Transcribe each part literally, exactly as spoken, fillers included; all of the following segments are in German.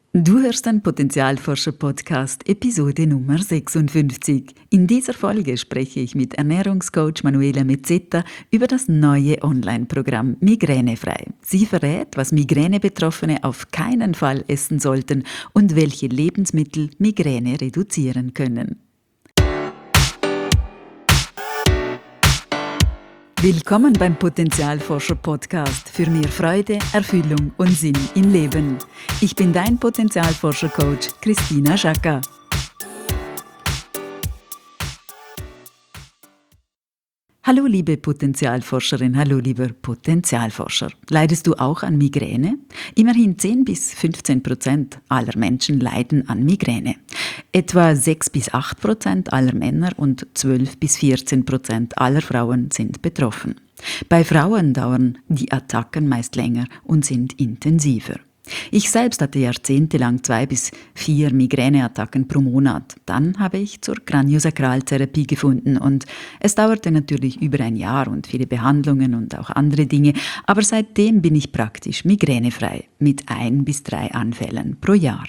Du hörst den Potenzialforscher-Podcast, Episode Nummer sechsundfünfzig. In dieser Folge spreche ich mit Ernährungscoach Manuela Mezzetta über das neue Online-Programm Migränefrei. Sie verrät, was Migräne-Betroffene auf keinen Fall essen sollten und welche Lebensmittel Migräne reduzieren können. Willkommen beim Potenzialforscher-Podcast für mehr Freude, Erfüllung und Sinn im Leben. Ich bin dein Potenzialforscher-Coach Christina Schaka. Hallo liebe Potenzialforscherin, hallo lieber Potenzialforscher. Leidest du auch an Migräne? Immerhin zehn bis fünfzehn Prozent aller Menschen leiden an Migräne. Etwa sechs bis acht Prozent aller Männer und zwölf bis vierzehn Prozent aller Frauen sind betroffen. Bei Frauen dauern die Attacken meist länger und sind intensiver. Ich selbst hatte jahrzehntelang zwei bis vier Migräneattacken pro Monat. Dann habe ich zur Kraniosakraltherapie gefunden und es dauerte natürlich über ein Jahr und viele Behandlungen und auch andere Dinge, aber seitdem bin ich praktisch migränefrei mit ein bis drei Anfällen pro Jahr.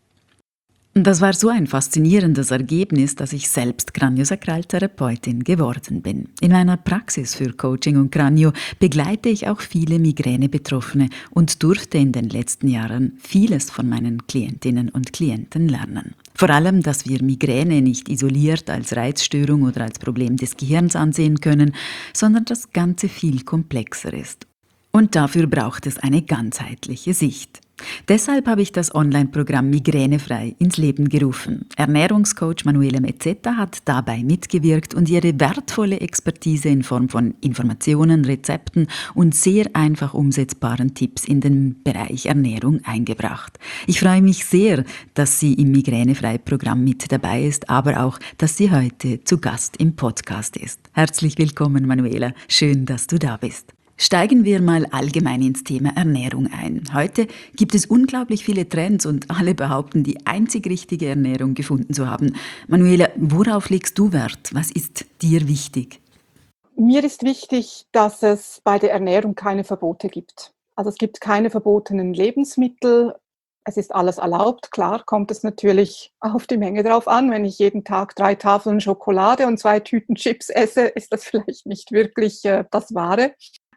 Das war so ein faszinierendes Ergebnis, dass ich selbst Kraniosakraltherapeutin geworden bin. In meiner Praxis für Coaching und Kranio begleite ich auch viele Migräne-Betroffene und durfte in den letzten Jahren vieles von meinen Klientinnen und Klienten lernen. Vor allem, dass wir Migräne nicht isoliert als Reizstörung oder als Problem des Gehirns ansehen können, sondern das Ganze viel komplexer ist. Und dafür braucht es eine ganzheitliche Sicht. Deshalb habe ich das Online-Programm Migränefrei ins Leben gerufen. Ernährungscoach Manuela Mezzetta hat dabei mitgewirkt und ihre wertvolle Expertise in Form von Informationen, Rezepten und sehr einfach umsetzbaren Tipps in den Bereich Ernährung eingebracht. Ich freue mich sehr, dass sie im Migränefrei-Programm mit dabei ist, aber auch, dass sie heute zu Gast im Podcast ist. Herzlich willkommen, Manuela. Schön, dass du da bist. Steigen wir mal allgemein ins Thema Ernährung ein. Heute gibt es unglaublich viele Trends und alle behaupten, die einzig richtige Ernährung gefunden zu haben. Manuela, worauf legst du Wert? Was ist dir wichtig? Mir ist wichtig, dass es bei der Ernährung keine Verbote gibt. Also es gibt keine verbotenen Lebensmittel. Es ist alles erlaubt. Klar kommt es natürlich auf die Menge drauf an. Wenn ich jeden Tag drei Tafeln Schokolade und zwei Tüten Chips esse, ist das vielleicht nicht wirklich äh, das Wahre.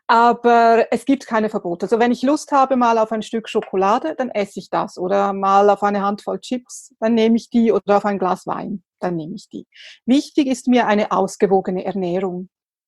Aber es gibt keine Verbote. Also wenn ich Lust habe mal auf ein Stück Schokolade, dann esse ich das. Oder mal auf eine Handvoll Chips, dann nehme ich die. Oder auf ein Glas Wein, dann nehme ich die. Wichtig ist mir eine ausgewogene Ernährung.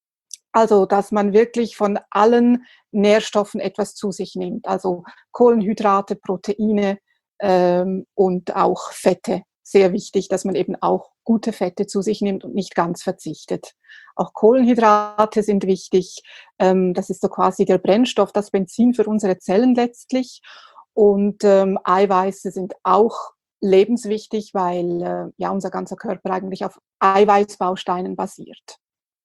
Also, dass man wirklich von allen Nährstoffen etwas zu sich nimmt. Also Kohlenhydrate, Proteine ähm, und auch Fette. Sehr wichtig, dass man eben auch gute Fette zu sich nimmt und nicht ganz verzichtet. Auch Kohlenhydrate sind wichtig. Ähm, das ist so quasi der Brennstoff, das Benzin für unsere Zellen letztlich. Und ähm, Eiweiße sind auch lebenswichtig, weil äh, ja unser ganzer Körper eigentlich auf Eiweißbausteinen basiert.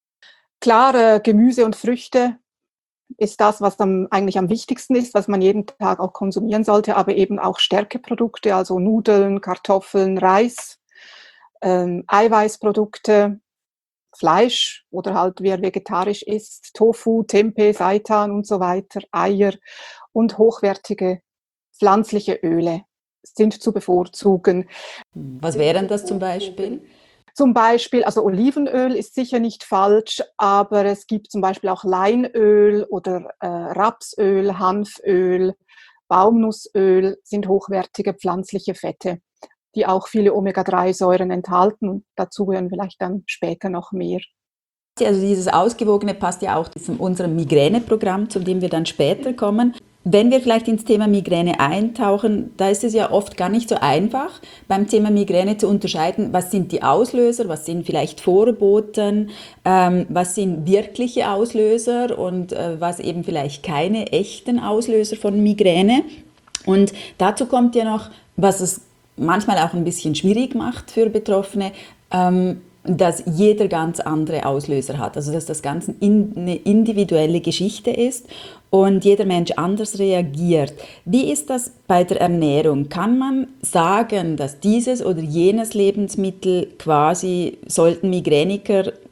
Klar, äh, Gemüse und Früchte ist das, was dann eigentlich am wichtigsten ist, was man jeden Tag auch konsumieren sollte, aber eben auch Stärkeprodukte, also Nudeln, Kartoffeln, Reis, ähm, Eiweißprodukte, Fleisch oder halt wer vegetarisch isst, Tofu, Tempeh, Seitan und so weiter, Eier und hochwertige pflanzliche Öle sind zu bevorzugen. Was wären das zum Beispiel? Zum Beispiel, also Olivenöl ist sicher nicht falsch, aber es gibt zum Beispiel auch Leinöl oder äh, Rapsöl, Hanföl, Baumnussöl sind hochwertige pflanzliche Fette, die auch viele Omega drei Säuren enthalten. Und dazu gehören vielleicht dann später noch mehr. Also dieses Ausgewogene passt ja auch zu unserem Migräneprogramm, zu dem wir dann später kommen. Wenn wir vielleicht ins Thema Migräne eintauchen, da ist es ja oft gar nicht so einfach, beim Thema Migräne zu unterscheiden, was sind die Auslöser, was sind vielleicht Vorboten, ähm, was sind wirkliche Auslöser und äh, was eben vielleicht keine echten Auslöser von Migräne. Und dazu kommt ja noch, was es manchmal auch ein bisschen schwierig macht für Betroffene, ähm, dass jeder ganz andere Auslöser hat, also dass das Ganze in, eine individuelle Geschichte ist und jeder Mensch anders reagiert. Wie ist das bei der Ernährung? Kann man sagen, dass dieses oder jenes Lebensmittel quasi sollten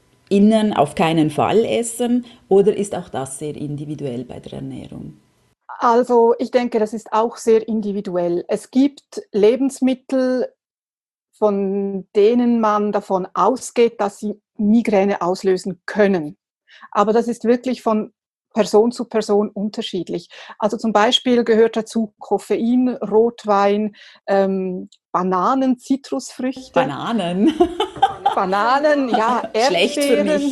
MigränikerInnen auf keinen Fall essen oder ist auch das sehr individuell bei der Ernährung? Also, ich denke, das ist auch sehr individuell. Es gibt Lebensmittel, von denen man davon ausgeht, dass sie Migräne auslösen können. Aber das ist wirklich von Person zu Person unterschiedlich. Also zum Beispiel gehört dazu Koffein, Rotwein, ähm, Bananen, Zitrusfrüchte, Bananen. Bananen, ja, Schlecht für mich. Erdbeeren,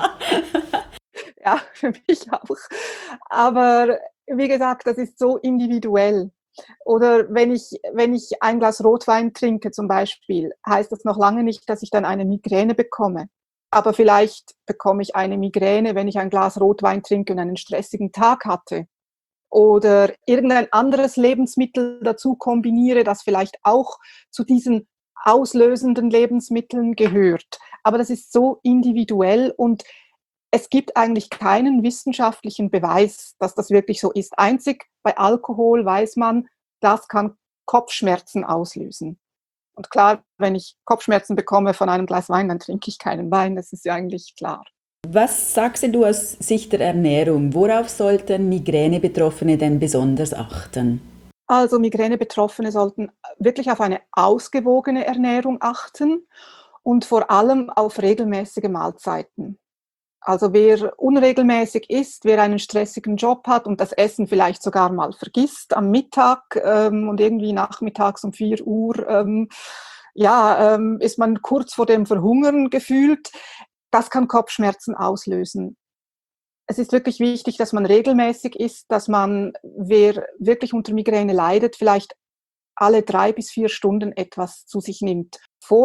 ja, für mich auch. Aber wie gesagt, das ist so individuell. Oder wenn ich, wenn ich ein Glas Rotwein trinke zum Beispiel, heißt das noch lange nicht, dass ich dann eine Migräne bekomme. Aber vielleicht bekomme ich eine Migräne, wenn ich ein Glas Rotwein trinke und einen stressigen Tag hatte. Oder irgendein anderes Lebensmittel dazu kombiniere, das vielleicht auch zu diesen auslösenden Lebensmitteln gehört. Aber das ist so individuell und es gibt eigentlich keinen wissenschaftlichen Beweis, dass das wirklich so ist. Einzig bei Alkohol weiß man, das kann Kopfschmerzen auslösen. Und klar, wenn ich Kopfschmerzen bekomme von einem Glas Wein, dann trinke ich keinen Wein, das ist ja eigentlich klar. Was sagst denn du aus Sicht der Ernährung? Worauf sollten Migräne-Betroffene denn besonders achten? Also Migräne-Betroffene sollten wirklich auf eine ausgewogene Ernährung achten und vor allem auf regelmäßige Mahlzeiten. Also wer unregelmäßig isst, wer einen stressigen Job hat und das Essen vielleicht sogar mal vergisst am Mittag ähm, und irgendwie nachmittags um vier Uhr ähm, ja, ähm, ist man kurz vor dem Verhungern gefühlt, das kann Kopfschmerzen auslösen. Es ist wirklich wichtig, dass man regelmäßig isst, dass man, wer wirklich unter Migräne leidet, vielleicht alle drei bis vier Stunden etwas zu sich nimmt.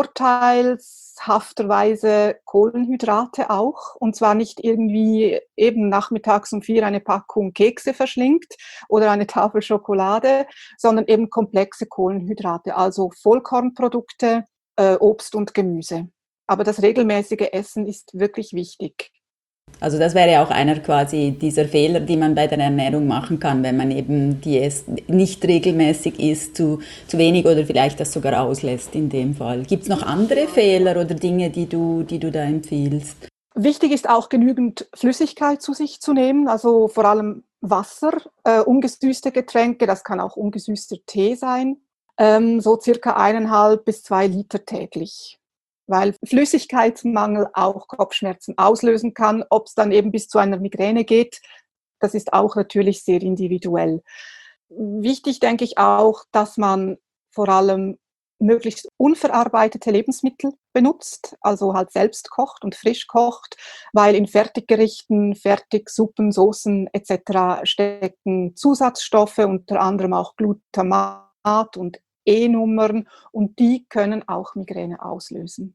Vorteilshafterweise Kohlenhydrate auch. Und zwar nicht irgendwie eben nachmittags um vier eine Packung Kekse verschlingt oder eine Tafel Schokolade, sondern eben komplexe Kohlenhydrate, also Vollkornprodukte, äh, Obst und Gemüse. Aber das regelmäßige Essen ist wirklich wichtig. Also das wäre auch einer quasi dieser Fehler, die man bei der Ernährung machen kann, wenn man eben die es nicht regelmäßig isst, zu, zu wenig oder vielleicht das sogar auslässt in dem Fall. Gibt es noch andere Fehler oder Dinge, die du, die du da empfiehlst? Wichtig ist auch, genügend Flüssigkeit zu sich zu nehmen, also vor allem Wasser, äh, ungesüßte Getränke, das kann auch ungesüßter Tee sein, ähm, so circa eineinhalb bis zwei Liter täglich. Weil Flüssigkeitsmangel auch Kopfschmerzen auslösen kann. Ob es dann eben bis zu einer Migräne geht, das ist auch natürlich sehr individuell. Wichtig denke ich auch, dass man vor allem möglichst unverarbeitete Lebensmittel benutzt, also halt selbst kocht und frisch kocht, weil in Fertiggerichten, Fertigsuppen, Soßen et cetera stecken Zusatzstoffe, unter anderem auch Glutamat und E-Nummern und die können auch Migräne auslösen.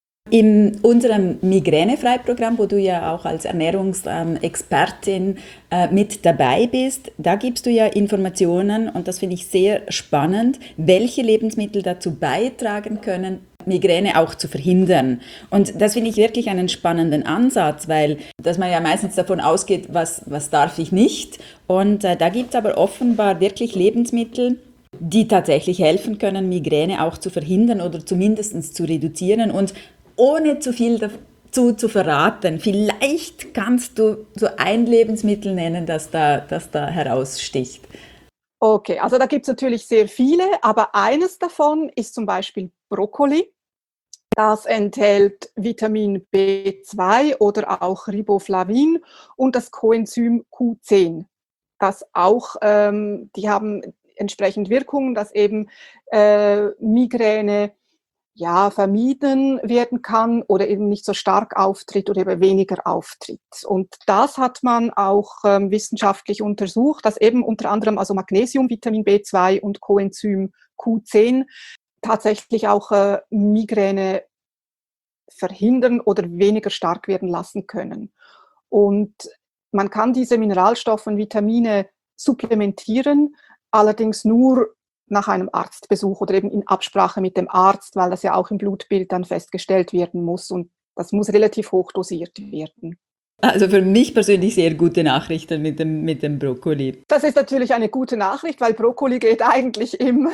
In unserem Migränefrei-Programm, wo du ja auch als Ernährungsexpertin äh, mit dabei bist, da gibst du ja Informationen und das finde ich sehr spannend, welche Lebensmittel dazu beitragen können, Migräne auch zu verhindern. Und das finde ich wirklich einen spannenden Ansatz, weil dass man ja meistens davon ausgeht, was, was darf ich nicht. Und äh, da gibt es aber offenbar wirklich Lebensmittel, die tatsächlich helfen können, Migräne auch zu verhindern oder zumindest zu reduzieren. Und ohne zu viel dazu zu verraten, vielleicht kannst du so ein Lebensmittel nennen, das da, das da heraussticht. Okay, also da gibt es natürlich sehr viele, aber eines davon ist zum Beispiel Brokkoli. Das enthält Vitamin B zwei oder auch Riboflavin und das Coenzym Q zehn. Das auch, ähm, die haben entsprechend Wirkungen, dass eben äh, Migräne ja, vermieden werden kann oder eben nicht so stark auftritt oder eben weniger auftritt. Und das hat man auch ähm, wissenschaftlich untersucht, dass eben unter anderem also Magnesium, Vitamin B zwei und Coenzym Q zehn tatsächlich auch äh, Migräne verhindern oder weniger stark werden lassen können. Und man kann diese Mineralstoffe und Vitamine supplementieren, allerdings nur nach einem Arztbesuch oder eben in Absprache mit dem Arzt, weil das ja auch im Blutbild dann festgestellt werden muss und das muss relativ hoch dosiert werden. Also für mich persönlich sehr gute Nachrichten mit dem, mit dem Brokkoli. Das ist natürlich eine gute Nachricht, weil Brokkoli geht eigentlich immer.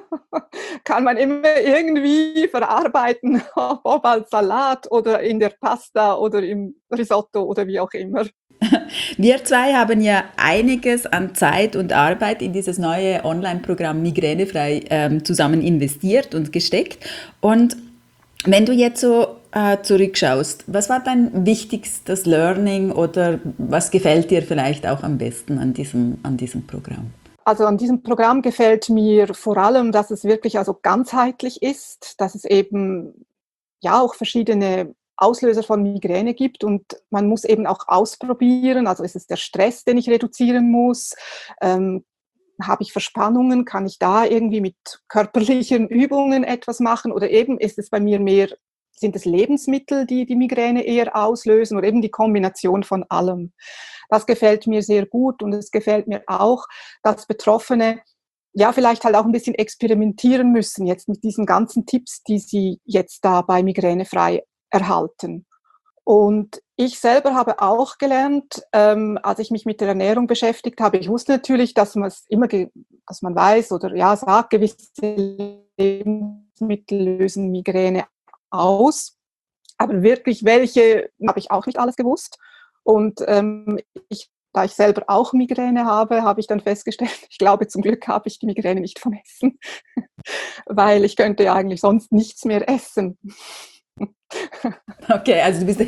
Kann man immer irgendwie verarbeiten, ob als Salat oder in der Pasta oder im Risotto oder wie auch immer. Wir zwei haben ja einiges an Zeit und Arbeit in dieses neue Online-Programm Migränefrei ähm, zusammen investiert und gesteckt. Und wenn du jetzt so äh, zurückschaust, was war dein wichtigstes Learning oder was gefällt dir vielleicht auch am besten an diesem, an diesem Programm? Also an diesem Programm gefällt mir vor allem, dass es wirklich also ganzheitlich ist, dass es eben ja auch verschiedene Auslöser von Migräne gibt und man muss eben auch ausprobieren. Also ist es der Stress, den ich reduzieren muss? Ähm, habe ich Verspannungen? Kann ich da irgendwie mit körperlichen Übungen etwas machen? Oder eben ist es bei mir mehr, sind es Lebensmittel, die die Migräne eher auslösen oder eben die Kombination von allem? Das gefällt mir sehr gut und es gefällt mir auch, dass Betroffene ja vielleicht halt auch ein bisschen experimentieren müssen jetzt mit diesen ganzen Tipps, die sie jetzt da bei Migränefrei erhalten. Und ich selber habe auch gelernt, ähm, als ich mich mit der Ernährung beschäftigt habe, ich wusste natürlich, dass man es immer, ge- dass man weiß oder ja sagt, gewisse Lebensmittel lösen Migräne aus. Aber wirklich welche, habe ich auch nicht alles gewusst. Und ähm, ich, da ich selber auch Migräne habe, habe ich dann festgestellt, ich glaube, zum Glück habe ich die Migräne nicht vom Essen, weil ich könnte ja eigentlich sonst nichts mehr essen. Okay, also du bist,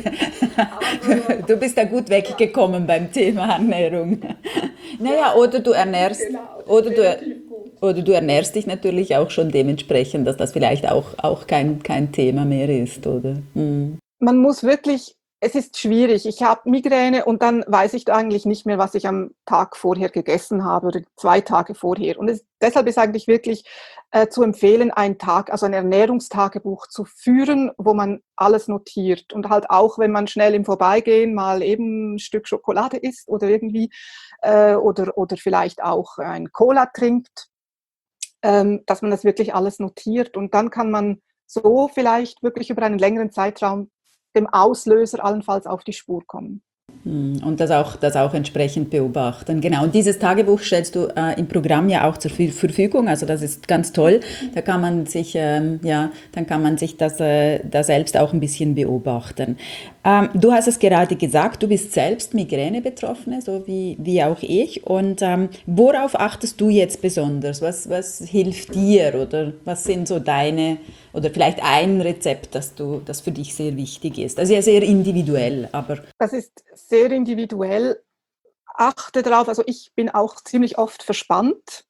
du bist da gut weggekommen beim Thema Ernährung. Naja, oder du ernährst, Genau, oder du, relativ gut. oder du ernährst dich natürlich auch schon dementsprechend, dass das vielleicht auch, auch kein, kein Thema mehr ist, oder? Hm. Man muss wirklich, es ist schwierig. Ich habe Migräne und dann weiß ich eigentlich nicht mehr, was ich am Tag vorher gegessen habe oder zwei Tage vorher. Und es, deshalb ist eigentlich wirklich äh, zu empfehlen, einen Tag, also ein Ernährungstagebuch zu führen, wo man alles notiert. Und halt auch, wenn man schnell im Vorbeigehen mal eben ein Stück Schokolade isst oder irgendwie, äh, oder, oder vielleicht auch ein Cola trinkt, ähm, dass man das wirklich alles notiert. Und dann kann man so vielleicht wirklich über einen längeren Zeitraum dem Auslöser allenfalls auf die Spur kommen. Und das auch, das auch entsprechend beobachten. Genau. Und dieses Tagebuch stellst du äh, im Programm ja auch zur Verfügung. Also das ist ganz toll. Da kann man sich, ähm, ja, dann kann man sich das äh, da selbst auch ein bisschen beobachten. Ähm, du hast es gerade gesagt, du bist selbst Migräne-Betroffene, so wie, wie auch ich. Und ähm, worauf achtest du jetzt besonders? Was, was hilft dir oder was sind so deine, oder vielleicht ein Rezept, das du, das für dich sehr wichtig ist? Also ja, sehr individuell, aber Das ist sehr individuell. Achte darauf, also ich bin auch ziemlich oft verspannt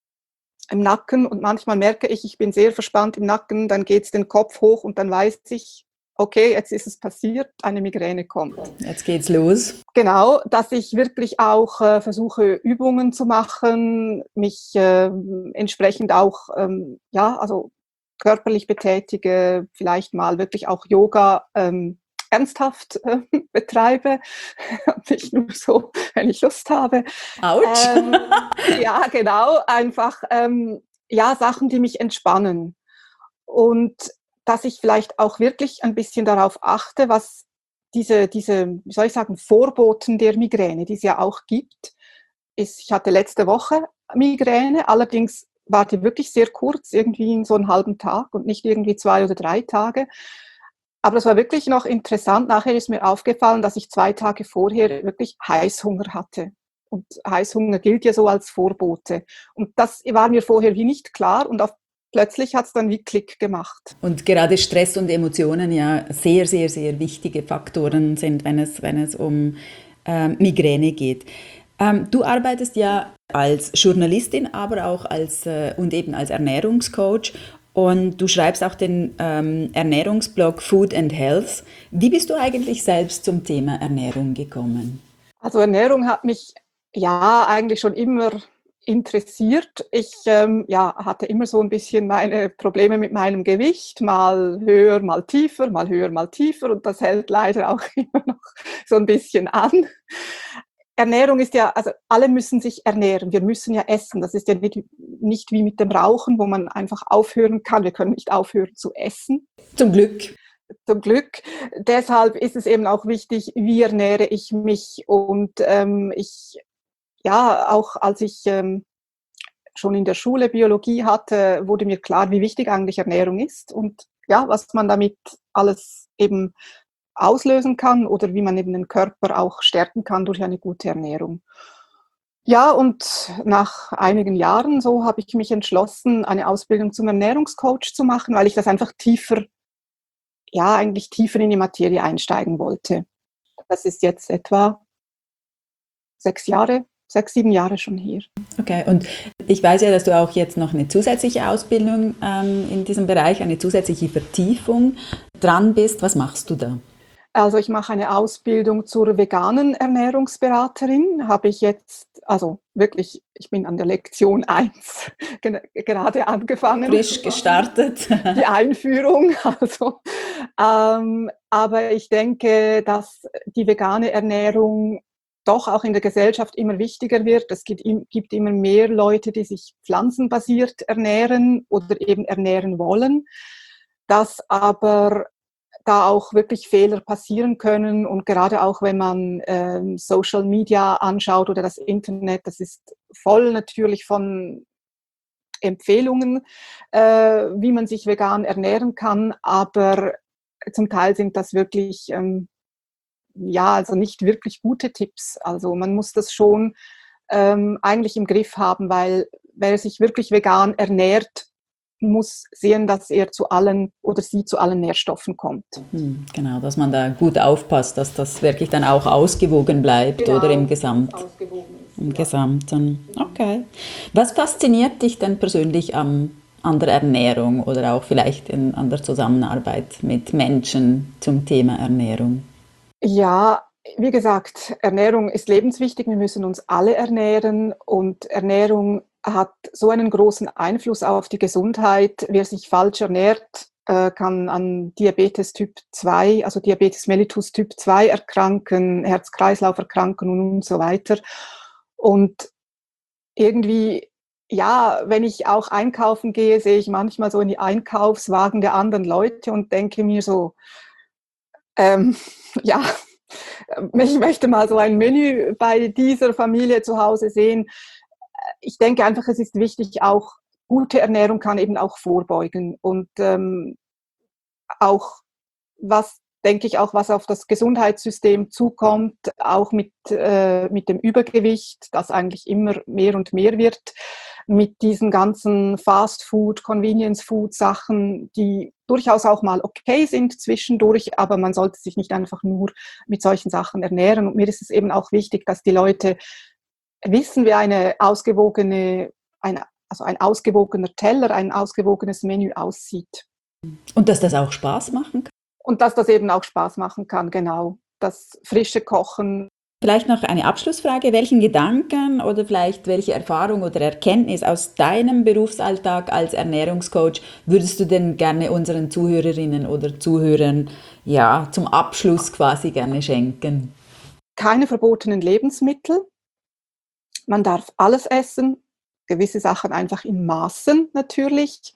im Nacken und manchmal merke ich, ich bin sehr verspannt im Nacken, dann geht es den Kopf hoch und dann weiß ich, okay, jetzt ist es passiert, eine Migräne kommt. jetzt geht's los. Genau, dass ich wirklich auch äh, versuche, Übungen zu machen, mich äh, entsprechend auch, ähm, ja, also körperlich betätige, vielleicht mal wirklich auch Yoga ähm, ernsthaft äh, betreibe, nicht nur so, wenn ich Lust habe. Autsch. Ähm, ja, genau, einfach ähm, ja, Sachen, die mich entspannen. Und dass ich vielleicht auch wirklich ein bisschen darauf achte, was diese, diese, wie soll ich sagen, Vorboten der Migräne, die es ja auch gibt, ist, ich hatte letzte Woche Migräne, allerdings war die wirklich sehr kurz, irgendwie in so einen halben Tag und nicht irgendwie zwei oder drei Tage. Aber es war wirklich noch interessant. Nachher ist mir aufgefallen, dass ich zwei Tage vorher wirklich Heißhunger hatte. Und Heißhunger gilt ja so als Vorbote. Und das war mir vorher wie nicht klar und auf, plötzlich hat es dann wie Klick gemacht. Und gerade Stress und Emotionen ja sehr, sehr, sehr wichtige Faktoren sind, wenn es, wenn es um ähm, Migräne geht. Ähm, du arbeitest ja als Journalistin, aber auch als äh, und eben als Ernährungscoach und du schreibst auch den ähm, Ernährungsblog Food and Health. Wie bist du eigentlich selbst zum Thema Ernährung gekommen? Also Ernährung hat mich ja eigentlich schon immer interessiert. Ich ähm, ja, hatte immer so ein bisschen meine Probleme mit meinem Gewicht, mal höher, mal tiefer, mal höher, mal tiefer und das hält leider auch immer noch so ein bisschen an. Ernährung ist ja, also alle müssen sich ernähren. Wir müssen ja essen. Das ist ja nicht, nicht wie mit dem Rauchen, wo man einfach aufhören kann. Wir können nicht aufhören zu essen. Zum Glück. Zum Glück. Deshalb ist es eben auch wichtig, wie ernähre ich mich. Und ähm, ich, ja, auch als ich ähm, schon in der Schule Biologie hatte, wurde mir klar, wie wichtig eigentlich Ernährung ist und ja, was man damit alles eben auslösen kann oder wie man eben den Körper auch stärken kann durch eine gute Ernährung. Ja, und nach einigen Jahren so habe ich mich entschlossen, eine Ausbildung zum Ernährungscoach zu machen, weil ich das einfach tiefer, ja, eigentlich tiefer in die Materie einsteigen wollte. Das ist jetzt etwa sechs Jahre, sechs, sieben Jahre schon hier. Okay, und ich weiß ja, dass du auch jetzt noch eine zusätzliche Ausbildung ähm, in diesem Bereich, eine zusätzliche Vertiefung dran bist. Was machst du da? Also ich mache eine Ausbildung zur veganen Ernährungsberaterin, habe ich jetzt, also wirklich, ich bin an der Lektion eins gerade angefangen. Frisch gestartet. Die Einführung, also. Ähm, aber ich denke, dass die vegane Ernährung doch auch in der Gesellschaft immer wichtiger wird. Es gibt, gibt immer mehr Leute, die sich pflanzenbasiert ernähren oder eben ernähren wollen. Dass aber da auch wirklich Fehler passieren können und gerade auch wenn man ähm, Social Media anschaut oder das Internet, das ist voll natürlich von Empfehlungen, äh, wie man sich vegan ernähren kann, aber zum Teil sind das wirklich, ähm, ja, also nicht wirklich gute Tipps. Also man muss das schon ähm, eigentlich im Griff haben, weil wer sich wirklich vegan ernährt, muss sehen, dass er zu allen oder sie zu allen Nährstoffen kommt. Hm, genau, dass man da gut aufpasst, dass das wirklich dann auch ausgewogen bleibt, genau, oder im Gesamt, im Gesamten. Okay. Was fasziniert dich denn persönlich am, an der Ernährung oder auch vielleicht in, an der Zusammenarbeit mit Menschen zum Thema Ernährung? Ja, wie gesagt, Ernährung ist lebenswichtig. Wir müssen uns alle ernähren und Ernährung hat so einen großen Einfluss auf die Gesundheit. Wer sich falsch ernährt, kann an Diabetes Typ zwei, also Diabetes mellitus Typ zwei erkranken, Herz-Kreislauf-Erkrankungen und so weiter. Und irgendwie, ja, wenn ich auch einkaufen gehe, sehe ich manchmal so in die Einkaufswagen der anderen Leute und denke mir so, ähm, ja, ich möchte mal so ein Menü bei dieser Familie zu Hause sehen. Ich denke einfach, es ist wichtig, auch gute Ernährung kann eben auch vorbeugen. Und ähm, auch, was denke ich, auch was auf das Gesundheitssystem zukommt, auch mit, äh, mit dem Übergewicht, das eigentlich immer mehr und mehr wird, mit diesen ganzen Fast-Food, Convenience-Food-Sachen, die durchaus auch mal okay sind zwischendurch, aber man sollte sich nicht einfach nur mit solchen Sachen ernähren. Und mir ist es eben auch wichtig, dass die Leute wissen, wie eine ausgewogene, ein, also ein ausgewogener Teller, ein ausgewogenes Menü aussieht. Und dass das auch Spaß machen kann? Und dass das eben auch Spaß machen kann, genau. Das frische Kochen. Vielleicht noch eine Abschlussfrage. Welchen Gedanken oder vielleicht welche Erfahrung oder Erkenntnis aus deinem Berufsalltag als Ernährungscoach würdest du denn gerne unseren Zuhörerinnen oder Zuhörern ja, zum Abschluss quasi gerne schenken? Keine verbotenen Lebensmittel. Man darf alles essen, gewisse Sachen einfach in Maßen natürlich.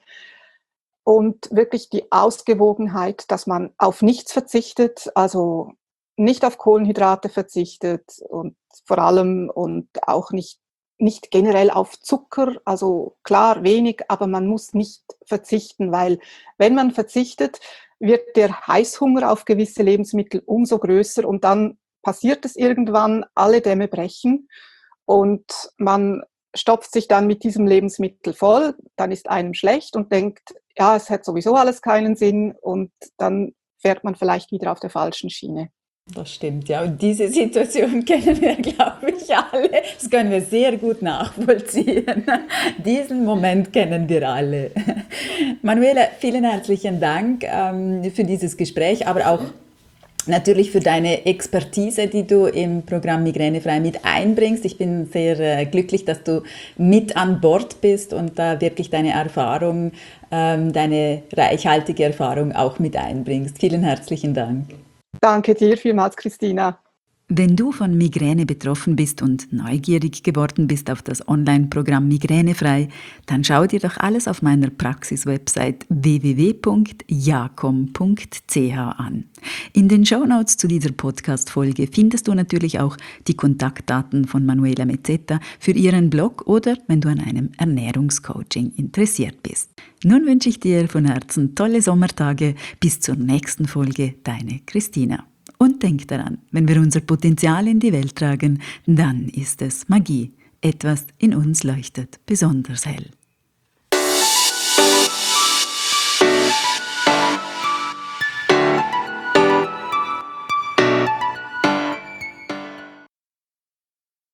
Und wirklich die Ausgewogenheit, dass man auf nichts verzichtet, also nicht auf Kohlenhydrate verzichtet und vor allem und auch nicht, nicht generell auf Zucker, also klar wenig, aber man muss nicht verzichten, weil wenn man verzichtet, wird der Heißhunger auf gewisse Lebensmittel umso größer und dann passiert es irgendwann, alle Dämme brechen und man stopft sich dann mit diesem Lebensmittel voll, dann ist einem schlecht und denkt, ja, es hat sowieso alles keinen Sinn und dann fährt man vielleicht wieder auf der falschen Schiene. Das stimmt, ja. Und diese Situation kennen wir, glaube ich, alle. Das können wir sehr gut nachvollziehen. Diesen Moment kennen wir alle. Manuela, vielen herzlichen Dank ähm, für dieses Gespräch, aber auch natürlich für deine Expertise, die du im Programm Migränefrei mit einbringst. Ich bin sehr äh, glücklich, dass du mit an Bord bist und da wirklich deine Erfahrung, ähm, deine reichhaltige Erfahrung auch mit einbringst. Vielen herzlichen Dank. Danke dir vielmals, Christina. Wenn du von Migräne betroffen bist und neugierig geworden bist auf das Online-Programm Migränefrei, dann schau dir doch alles auf meiner Praxis-Website w w w punkt jacom punkt c h an. In den Shownotes zu dieser Podcast-Folge findest du natürlich auch die Kontaktdaten von Manuela Mezzetta für ihren Blog oder wenn du an einem Ernährungscoaching interessiert bist. Nun wünsche ich dir von Herzen tolle Sommertage. Bis zur nächsten Folge, deine Christina. Und denk daran, wenn wir unser Potenzial in die Welt tragen, dann ist es Magie. Etwas in uns leuchtet besonders hell.